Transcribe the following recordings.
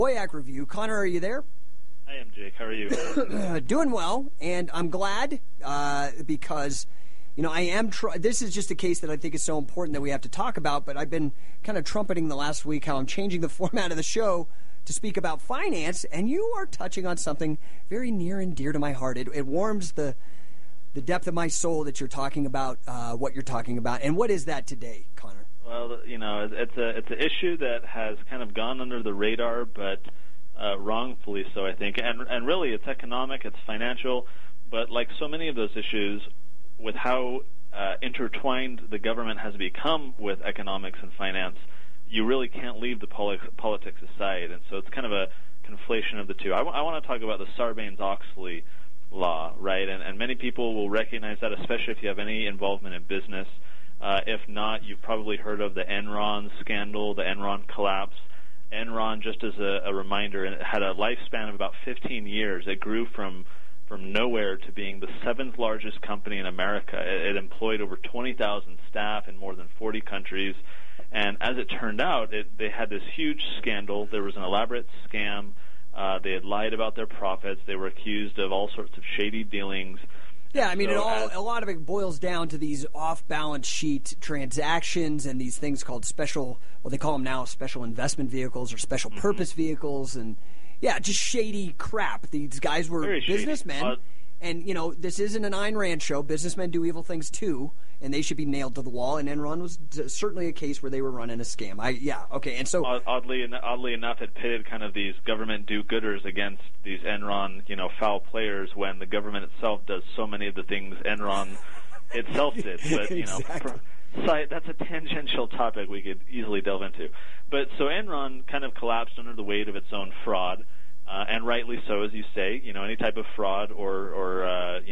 Boyack Review. Connor, are you there? I am, Jake. How are you? Doing well, and I'm glad because, I am. This is just a case that I think is so important that we have to talk about. But I've been kind of trumpeting the last week how I'm changing the format of the show to speak about finance, and you are touching on something very near and dear to my heart. It warms the depth of my soul that you're talking about what you're talking about. And what is that today, Connor? Well, it's an issue that has kind of gone under the radar, but wrongfully so, I think. And really, it's economic, it's financial, but like so many of those issues, with how intertwined the government has become with economics and finance, you really can't leave the politics aside. And so it's kind of a conflation of the two. I want to talk about the Sarbanes-Oxley law, right? And many people will recognize that, especially if you have any involvement in business. If not, you've probably heard of the Enron scandal, the Enron collapse. Enron, just as a reminder, it had a lifespan of about 15 years. It grew from nowhere to being the seventh largest company in America. It employed over 20,000 staff in more than 40 countries. And as it turned out, they had this huge scandal. There was an elaborate scam. They had lied about their profits. They were accused of all sorts of shady dealings. Yeah, I mean, a lot of it boils down to these off-balance sheet transactions and these things called they call them now special investment vehicles or special purpose vehicles, and yeah, just shady crap. These guys were Very businessmen, and this isn't an Ayn Rand show. Businessmen do evil things too, and they should be nailed to the wall. And Enron was certainly a case where they were running a scam. And so oddly enough, it pitted kind of these government do-gooders against these Enron, foul players, when the government itself does so many of the things Enron itself did. But exactly. That's a tangential topic we could easily delve into. But so Enron kind of collapsed under the weight of its own fraud. And rightly so, as you say, any type of fraud or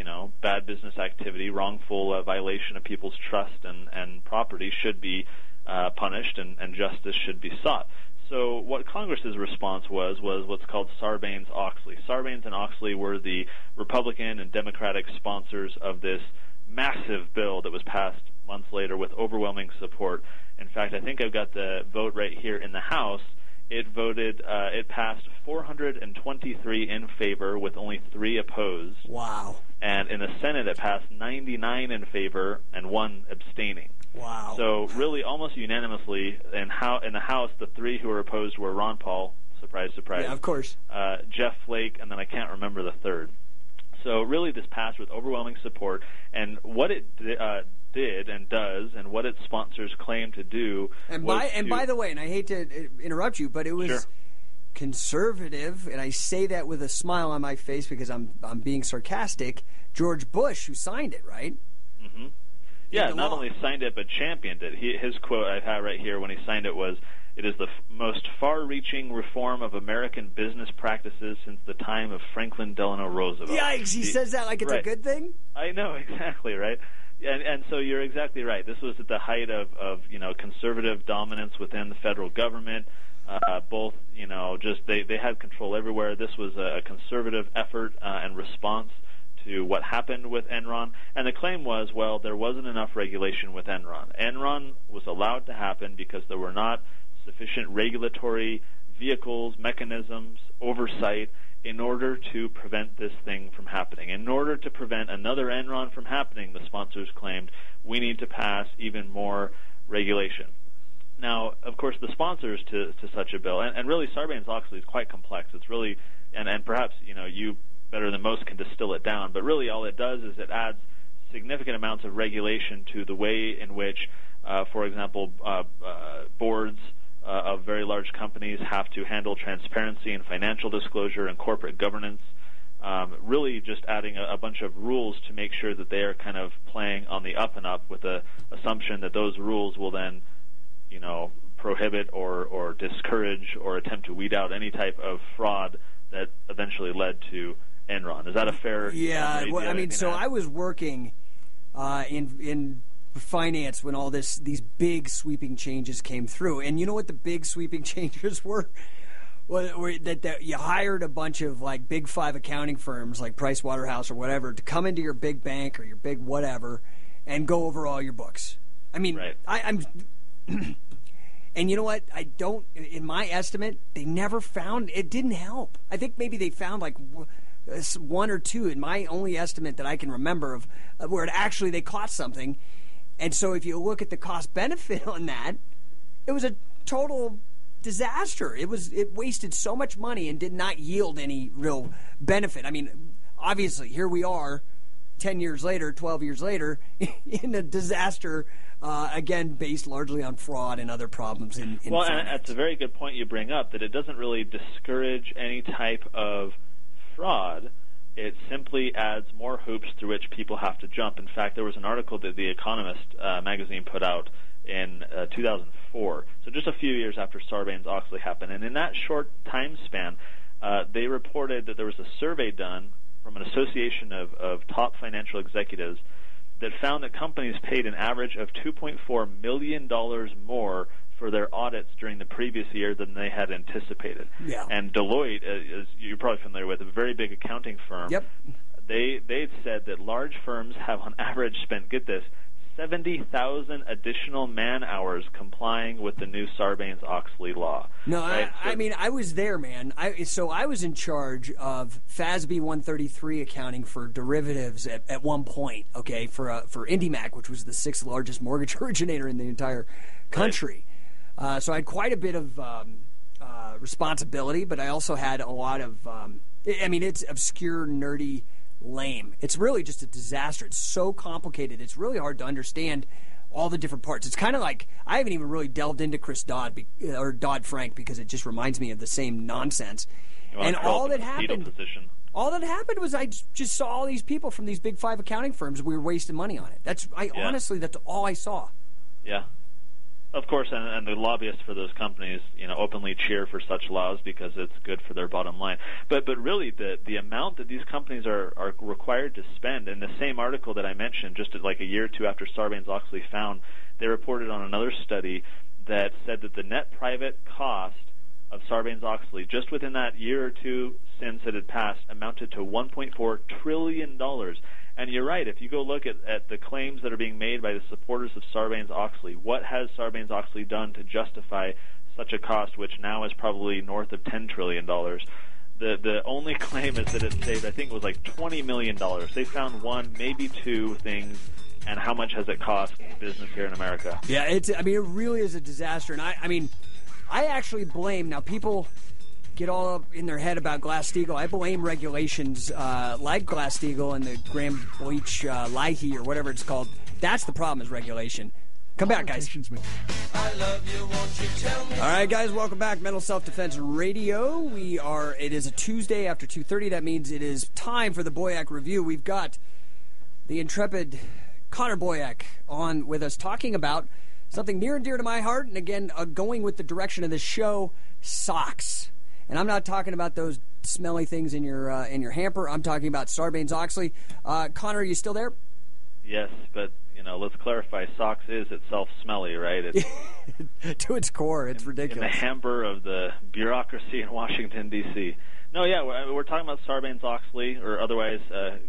bad business activity, wrongful violation of people's trust and property should be punished, and justice should be sought. So what Congress's response was what's called Sarbanes-Oxley. Sarbanes and Oxley were the Republican and Democratic sponsors of this massive bill that was passed months later with overwhelming support. In fact, I think I've got the vote right here in the House. It passed 423 in favor with only 3 opposed. Wow. And in the Senate, it passed 99 in favor and 1 abstaining. Wow. So really almost unanimously in the House, the 3 who were opposed were Ron Paul, surprise, surprise. Yeah, of course. Jeff Flake, and then I can't remember the third. So really this passed with overwhelming support, and what it did and does, and what its sponsors claim to do. And by the way, and I hate to interrupt you, but it was conservative, and I say that with a smile on my face because I'm being sarcastic. George Bush, who signed it, right? Mm-hmm. Yeah, not only signed it but championed it. His quote I have right here when he signed it was, "It is the most far-reaching reform of American business practices since the time of Franklin Delano Roosevelt." Yikes! He says that like it's a good thing. I know, exactly, right? And so you're exactly right. This was at the height of conservative dominance within the federal government. Both, they had control everywhere. This was a conservative effort and response to what happened with Enron. And the claim was, well, there wasn't enough regulation with Enron. Enron was allowed to happen because there were not sufficient regulatory vehicles, mechanisms, oversight in order to prevent this thing from happening. In order to prevent another Enron from happening, the sponsors claimed, we need to pass even more regulation. Now, of course, the sponsors to such a bill, and really Sarbanes-Oxley is quite complex. It's really, and perhaps, you better than most can distill it down, but really all it does is it adds significant amounts of regulation to the way in which, for example, boards of very large companies have to handle transparency and financial disclosure and corporate governance, really just adding a bunch of rules to make sure that they are kind of playing on the up and up, with the assumption that those rules will then, prohibit or discourage or attempt to weed out any type of fraud that eventually led to Enron. Is that a fair? Yeah, I was working in finance when all these big sweeping changes came through, and you know what the big sweeping changes were? That you hired a bunch of like big 5 accounting firms like Price Waterhouse or whatever to come into your big bank or your big whatever and go over all your books. I mean, right. I'm And you know what? In my estimate, they never found, it didn't help. I think maybe they found like one or two in my only estimate that I can remember of where they caught something. And so if you look at the cost benefit on that, it was a total disaster. It wasted so much money and did not yield any real benefit. I mean, obviously, here we are 10 years later, 12 years later, in a disaster, again, based largely on fraud and other problems in well, finance. And that's a very good point you bring up, that it doesn't really discourage any type of fraud. It simply adds more hoops through which people have to jump. In fact, there was an article that The Economist magazine put out in 2004, so just a few years after Sarbanes-Oxley happened. And in that short time span, they reported that there was a survey done from an association of top financial executives that found that companies paid an average of $2.4 million more for their audits during the previous year than they had anticipated. Yeah. And Deloitte, as you're probably familiar with, a very big accounting firm, Yep. They'd said that large firms have on average spent, get this, 70,000 additional man-hours complying with the new Sarbanes-Oxley law. No, right? I mean, I was there, man. So I was in charge of FASB 133 accounting for derivatives at one point, okay, for IndyMac, which was the sixth largest mortgage originator in the entire country. Right. So I had quite a bit of responsibility, but I also had a lot of, it's obscure, nerdy, lame. It's really just a disaster. It's so complicated. It's really hard to understand all the different parts. It's kind of like, I haven't even really delved into Chris Dodd-Frank because it just reminds me of the same nonsense. And all that happened was I just saw all these people from these big five accounting firms. We were wasting money on it. Honestly, that's all I saw. Yeah. Of course, and the lobbyists for those companies, openly cheer for such laws because it's good for their bottom line. But really, the amount that these companies are required to spend, in the same article that I mentioned, just like a year or two after Sarbanes-Oxley found, they reported on another study that said that the net private cost of Sarbanes-Oxley, just within that year or two since it had passed, amounted to $1.4 trillion. And you're right, if you go look at the claims that are being made by the supporters of Sarbanes-Oxley, what has Sarbanes-Oxley done to justify such a cost, which now is probably north of $10 trillion? The only claim is that it saved, I think it was like $20 million. They found one, maybe two things, and how much has it cost business here in America? Yeah, it really is a disaster. And I actually blame, now people get all up in their head about Glass-Steagall. I blame regulations like Glass-Steagall and the Graham-Leach-Leahy or whatever it's called. That's the problem, is regulation. Come back, guys. I love you, won't you tell me? All right, guys, welcome back. Mental Self-Defense Radio. It is a Tuesday after 2:30. That means it is time for the Boyack Review. We've got the intrepid Connor Boyack on with us talking about something near and dear to my heart, and again, going with the direction of the show, socks. And I'm not talking about those smelly things in your hamper. I'm talking about Sarbanes-Oxley. Connor, are you still there? Yes, but let's clarify. Socks is itself smelly, right? It's, to its core, it's ridiculous. In the hamper of the bureaucracy in Washington, D.C. No, yeah, we're talking about Sarbanes-Oxley, or otherwise,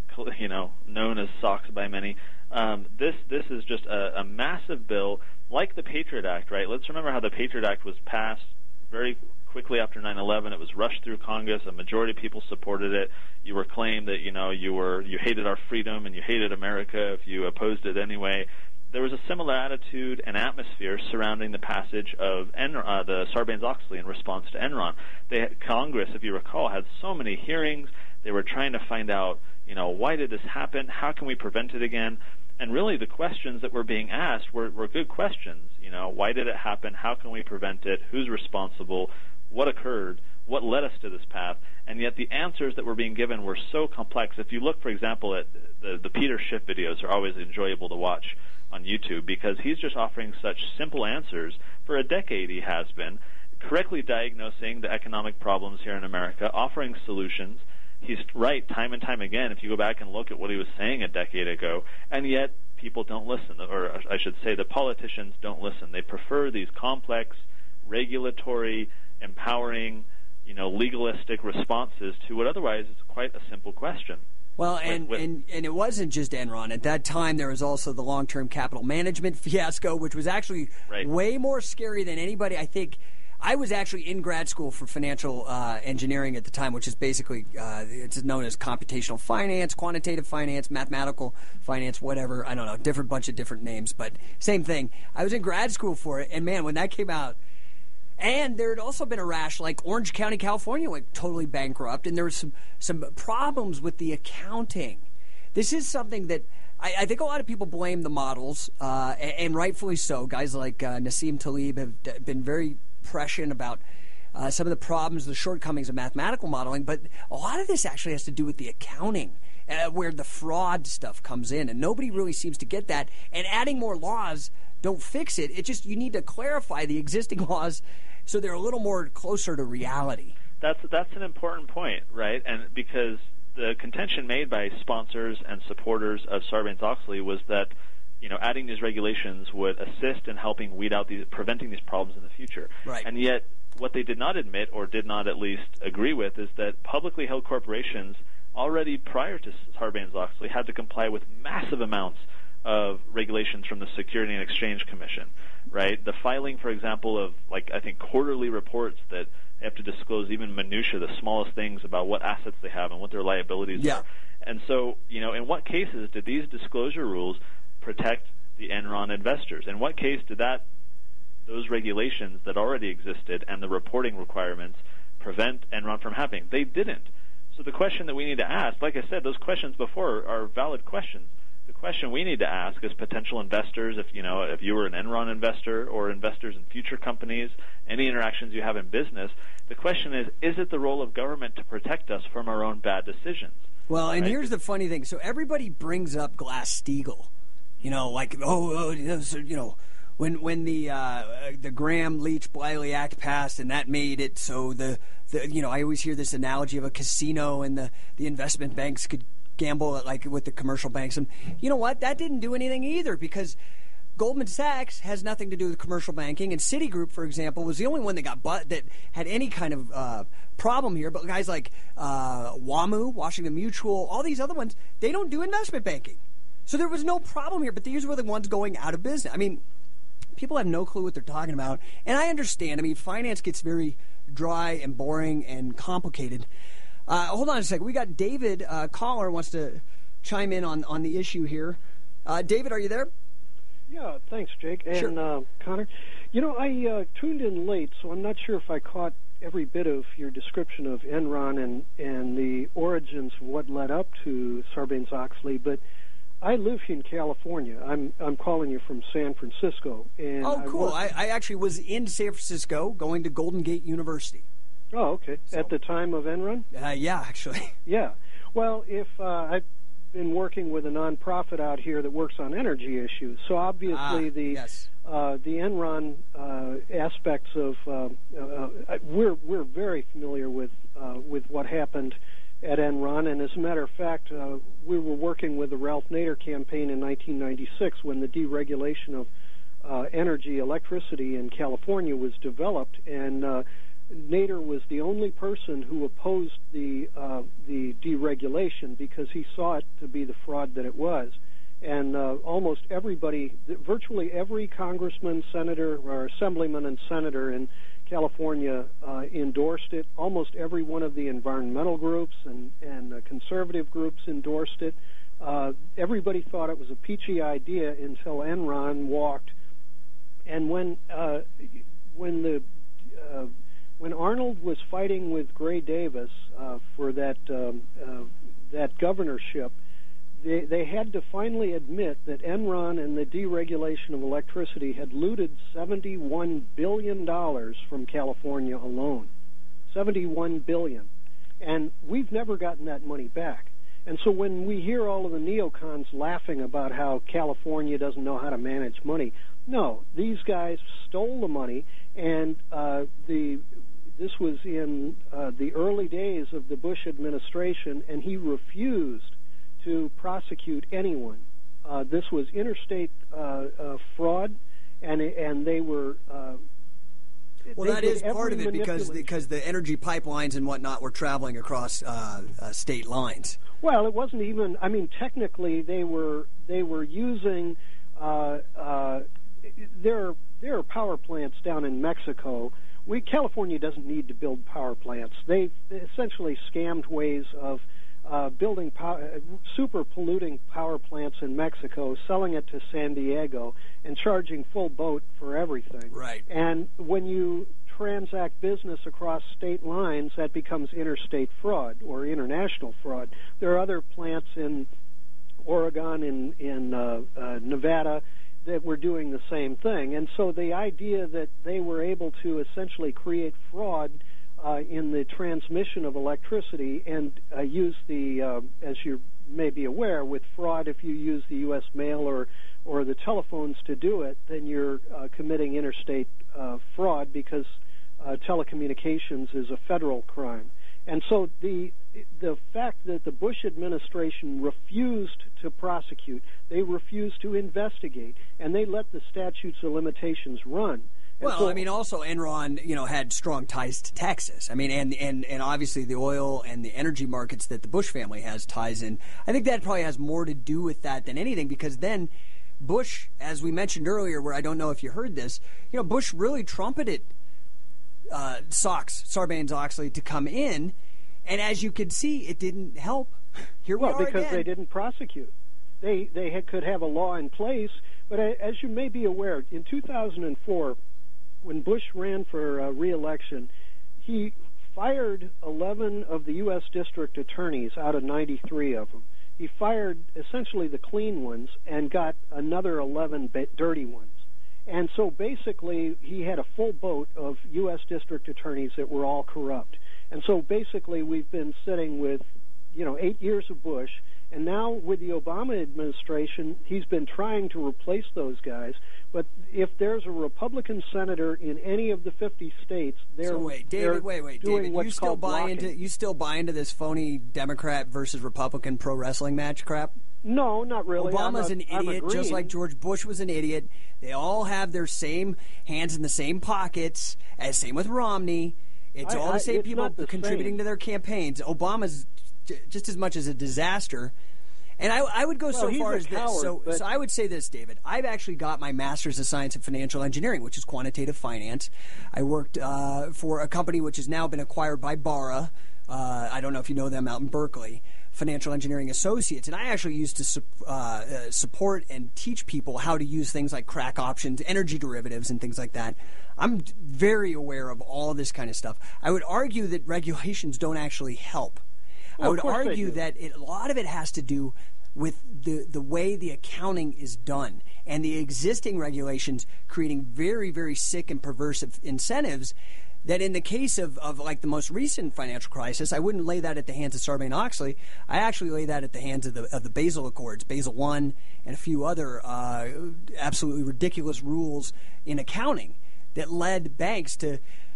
known as socks by many. This is just a massive bill, like the Patriot Act, right? Let's remember how the Patriot Act was passed very quickly after 9/11. It was rushed through Congress. A majority of people supported it. You were claimed that you hated our freedom and you hated America if you opposed it anyway. There was a similar attitude and atmosphere surrounding the passage of the Sarbanes-Oxley in response to Enron. Congress, if you recall, had so many hearings. They were trying to find out, why did this happen? How can we prevent it again? And really, the questions that were being asked were good questions. Why did it happen? How can we prevent it? Who's responsible? What occurred? What led us to this path? And yet the answers that were being given were so complex. If you look, for example, at the Peter Schiff videos, are always enjoyable to watch on YouTube because he's just offering such simple answers. For a decade he has been, correctly diagnosing the economic problems here in America, offering solutions. He's right time and time again if you go back and look at what he was saying a decade ago, and yet people don't listen, or I should say the politicians don't listen. They prefer these complex, regulatory, empowering, legalistic responses to what otherwise is quite a simple question. Well, and it wasn't just Enron. At that time, there was also the long-term capital management fiasco, which was actually way more scary than anybody. I think I was actually in grad school for financial engineering at the time, which is basically it's known as computational finance, quantitative finance, mathematical finance, whatever. I don't know, bunch of different names, but same thing. I was in grad school for it, and man, when that came out. And there had also been a rash, like Orange County, California went totally bankrupt, and there was some problems with the accounting. This is something that I think a lot of people blame the models, and rightfully so. Guys like Nassim Taleb have been very prescient about some of the problems, the shortcomings of mathematical modeling, but a lot of this actually has to do with the accounting, where the fraud stuff comes in, and nobody really seems to get that. And adding more laws don't fix it. It's just you need to clarify the existing laws so they're a little more closer to reality. That's an important point, right? And because the contention made by sponsors and supporters of Sarbanes-Oxley was that, adding these regulations would assist in helping weed out preventing these problems in the future. Right. And yet, what they did not admit, or did not at least agree with, is that publicly held corporations already prior to Sarbanes-Oxley had to comply with massive amounts of regulations from the Security and Exchange Commission, right? The filing, for example, of, I think quarterly reports that they have to disclose even minutia, the smallest things about what assets they have and what their liabilities are. And so, in what cases did these disclosure rules protect the Enron investors? In what case did those regulations that already existed and the reporting requirements prevent Enron from happening? They didn't. So the question that we need to ask, like I said, those questions before are valid questions. The question we need to ask as potential investors, if you were an Enron investor or investors in future companies, any interactions you have in business, the question is it the role of government to protect us from our own bad decisions? Well, and here's the funny thing. So everybody brings up Glass-Steagall, when the Graham-Leach-Bliley Act passed and that made it so I always hear this analogy of a casino and the investment banks could gamble with the commercial banks. And you know what? That didn't do anything either, because Goldman Sachs has nothing to do with commercial banking, and Citigroup, for example, was the only one that had any kind of problem here. But guys like WAMU, Washington Mutual, all these other ones, they don't do investment banking. So there was no problem here, but these were the ones going out of business. I mean, people have no clue what they're talking about, and I understand. I mean, finance gets very dry and boring and complicated. Hold on a second. We got David, caller, wants to chime in on the issue here. David, are you there? Yeah, thanks, Jake. And sure. Connor, I tuned in late, so I'm not sure if I caught every bit of your description of Enron and the origins of what led up to Sarbanes-Oxley, but I live in California. I'm calling you from San Francisco. And cool. I actually was in San Francisco going to Golden Gate University. Oh, okay. So, at the time of Enron? Yeah, actually. Yeah. Well, I've been working with a nonprofit out here that works on energy issues. So obviously the Enron aspects of we're very familiar with what happened at Enron, and as a matter of fact, we were working with the Ralph Nader campaign in 1996 when the deregulation of electricity in California was developed, and Nader was the only person who opposed the deregulation because he saw it to be the fraud that it was. And almost everybody, virtually every congressman, senator, or assemblyman and senator in California endorsed it. Almost every one of the environmental groups and conservative groups endorsed it. Everybody thought it was a peachy idea until Enron walked. And when Arnold was fighting with Gray Davis for that governorship, they had to finally admit that Enron and the deregulation of electricity had looted $71 billion from California alone. $71 billion. And we've never gotten that money back. And so when we hear all of the neocons laughing about how California doesn't know how to manage money, no, these guys stole the money, and this was in the early days of the Bush administration, and he refused to prosecute anyone. This was interstate fraud, and they were Well, that is part of it because the energy pipelines and whatnot were traveling across state lines. Well, it wasn't even. I mean, technically, they were using. There are power plants down in Mexico. California doesn't need to build power plants. They essentially scammed ways of building super polluting power plants in Mexico, selling it to San Diego, and charging full boat for everything. Right. And when you transact business across state lines, that becomes interstate fraud or international fraud. There are other plants in Oregon, in Nevada, that were doing the same thing. And so the idea that they were able to essentially create fraud in the transmission of electricity and use the, as you may be aware, with fraud, if you use the U.S. mail or the telephones to do it, then you're committing interstate fraud because telecommunications is a federal crime. And so the fact that the Bush administration refused to prosecute, they refused to investigate, and they let the statutes of limitations run. Well, I mean, also Enron, had strong ties to Texas. I mean, and obviously the oil and the energy markets that the Bush family has ties in. I think that probably has more to do with that than anything, because then Bush, as we mentioned earlier, where I don't know if you heard this, Bush really trumpeted Sarbanes-Oxley to come in, and as you could see, it didn't help. Here we are because again. They didn't prosecute. They could have a law in place, but as you may be aware, in 2004, when Bush ran for re-election, he fired 11 of the U.S. district attorneys out of 93 of them. He fired essentially the clean ones and got another 11 dirty ones. And so basically he had a full boat of U.S. district attorneys that were all corrupt. And so basically we've been sitting with, 8 years of Bush, and now with the Obama administration, he's been trying to replace those guys. But if there's a Republican senator in any of the 50 states, they're David, what's you still called buy blocking. You still buy into this phony Democrat versus Republican pro wrestling match crap? No, not really. Obama's an idiot, just like George Bush was an idiot. They all have their same hands in the same pockets. And same with Romney. It's all the same people contributing to their campaigns. Obama's just as much as a disaster. And I would go so far as this. So I would say this, David. I've actually got my Master's of Science in Financial Engineering, which is quantitative finance. I worked for a company which has now been acquired by Barra. I don't know if you know them out in Berkeley, Financial Engineering Associates. And I actually used to support and teach people how to use things like crack options, energy derivatives, and things like that. I'm very aware of all this kind of stuff. I would argue that regulations don't actually help. I would argue that a lot of it has to do with the way the accounting is done and the existing regulations creating very, very sick and perverse incentives that in the case of like the most recent financial crisis, I wouldn't lay that at the hands of Sarbanes-Oxley. I actually lay that at the hands of the Basel Accords, Basel I, and a few other absolutely ridiculous rules in accounting that led banks to,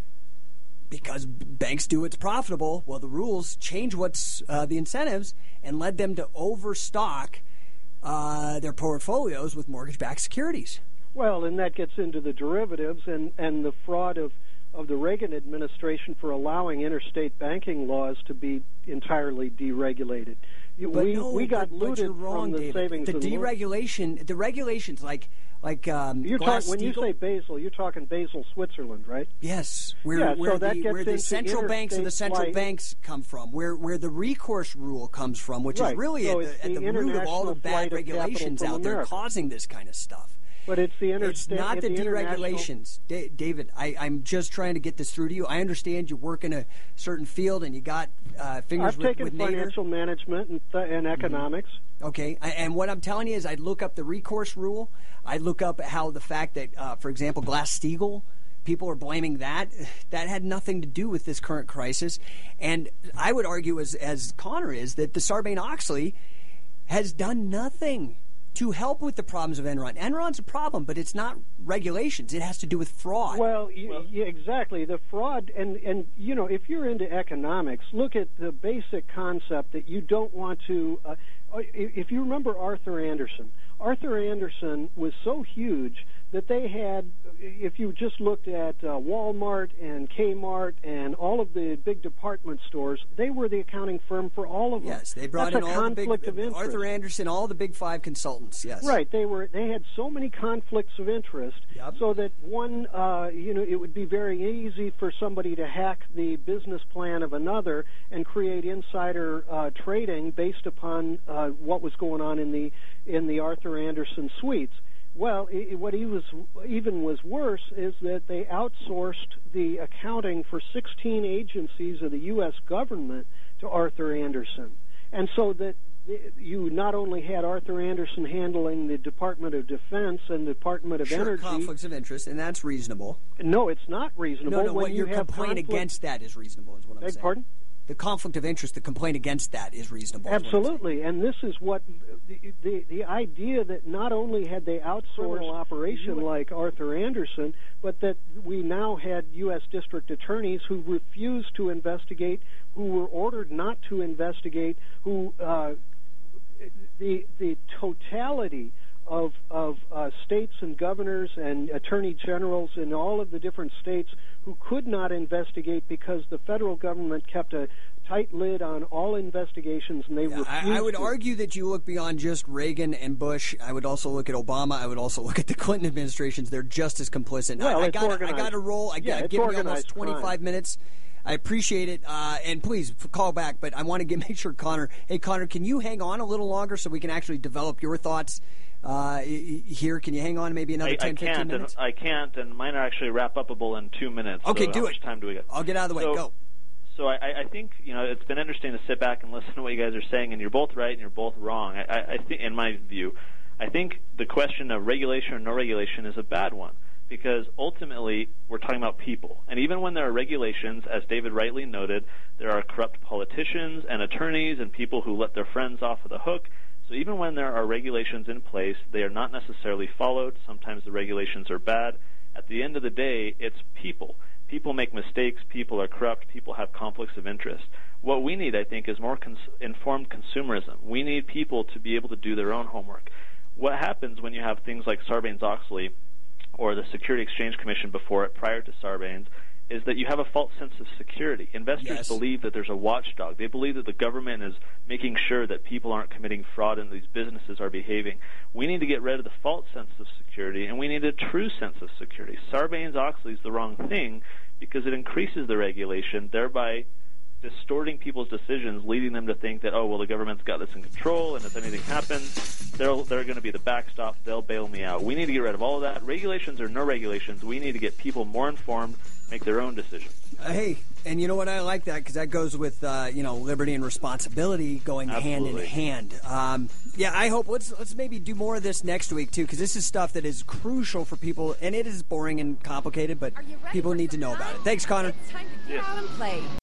because banks do what's profitable, well, the rules change what's the incentives and led them to overstock their portfolios with mortgage-backed securities. Well, and that gets into the derivatives and the fraud of the Reagan administration for allowing interstate banking laws to be entirely deregulated. We got looted from the savings. The regulations like when you say Basel, you're talking Basel, Switzerland, right? Yes, where the central banks and the central banks come from, where the recourse rule comes from, which is really at the root of all the bad regulations out there causing this kind of stuff. But it's not the deregulations. David, I'm just trying to get this through to you. I understand you work in a certain field and you got fingers I've with taken financial management and economics. Okay, and what I'm telling you is I'd look up the recourse rule. I'd look up how the fact that, for example, Glass-Steagall, people are blaming that. That had nothing to do with this current crisis. And I would argue, as Connor is, that the Sarbanes-Oxley has done nothing to help with the problems of Enron. Enron's a problem, but it's not regulations. It has to do with fraud. Well, yeah, exactly. The fraud, and if you're into economics, look at the basic concept that you don't want to, if you remember Arthur Andersen was so huge that they had, if you just looked at Walmart and Kmart and all of the big department stores, they were the accounting firm for all of them. Yes, they brought That's in a all the big, conflict of interest. Arthur Andersen, all the big five consultants, yes. Right, they had so many conflicts of interest, so that one, it would be very easy for somebody to hack the business plan of another and create insider trading based upon what was going on in the Arthur Andersen suites. Well, what was worse is that they outsourced the accounting for 16 agencies of the U.S. government to Arthur Andersen. And so that you not only had Arthur Andersen handling the Department of Defense and the Department of Energy. Conflicts of interest, and that's reasonable. No, it's not reasonable. No, what your complaint against that is reasonable, is what I'm saying. Pardon? The conflict of interest, the complaint against that is reasonable. Absolutely, and this is what the idea that not only had they outsourced an operation like Arthur Andersen, but that we now had U.S. district attorneys who refused to investigate, who were ordered not to investigate, who the totality of states and governors and attorney generals in all of the different states who could not investigate because the federal government kept a tight lid on all investigations, and they refused. I would argue that you look beyond just Reagan and Bush. I would also look at Obama. I would also look at the Clinton administrations. They're just as complicit. Well, I got to roll. I've given you almost 25 minutes. I appreciate it, and please call back. But I want to make sure Connor. Hey, Connor, can you hang on a little longer so we can actually develop your thoughts here? Can you hang on maybe another 10, 15 minutes? I can't, and mine are actually wrap-upable in 2 minutes. Okay, so do how it. Much time do we get? I'll get out of the way. Go. So I think it's been interesting to sit back and listen to what you guys are saying, and you're both right and you're both wrong. I think, in my view, I think the question of regulation or no regulation is a bad one, because ultimately we're talking about people. And even when there are regulations, as David rightly noted, there are corrupt politicians and attorneys and people who let their friends off of the hook. So even when there are regulations in place, they are not necessarily followed. Sometimes the regulations are bad. At the end of the day, it's people. People make mistakes. People are corrupt. People have conflicts of interest. What we need, I think, is more informed consumerism. We need people to be able to do their own homework. What happens when you have things like Sarbanes-Oxley or the Security Exchange Commission before it, prior to Sarbanes, is that you have a false sense of security. Investors believe that there's a watchdog. They believe that the government is making sure that people aren't committing fraud and these businesses are behaving. We need to get rid of the false sense of security, and we need a true sense of security. Sarbanes-Oxley is the wrong thing because it increases the regulation, thereby distorting people's decisions, leading them to think that, the government's got this in control, and if anything happens, they're going to be the backstop, they'll bail me out. We need to get rid of all of that. Regulations or no regulations, we need to get people more informed, make their own decisions. Hey, and you know what? I like that because that goes with liberty and responsibility going Absolutely. hand in hand. I hope let's maybe do more of this next week too, because this is stuff that is crucial for people, and it is boring and complicated, but people need to know about it. Thanks, Connor. It's time to get out and play.